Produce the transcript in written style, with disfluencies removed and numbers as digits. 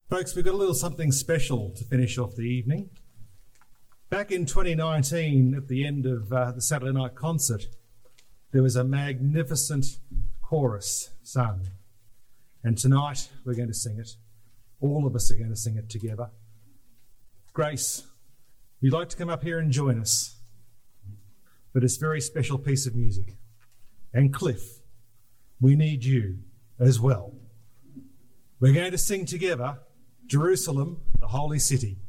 Folks, we've got a little something special to finish off the evening. Back in 2019, at the end of the Saturday night concert, there was a magnificent chorus sung. And tonight we're going to sing it. All of us are going to sing it together. Grace, you'd like to come up here and join us for this very special piece of music. And Cliff, we need you as well. We're going to sing together Jerusalem, the Holy City.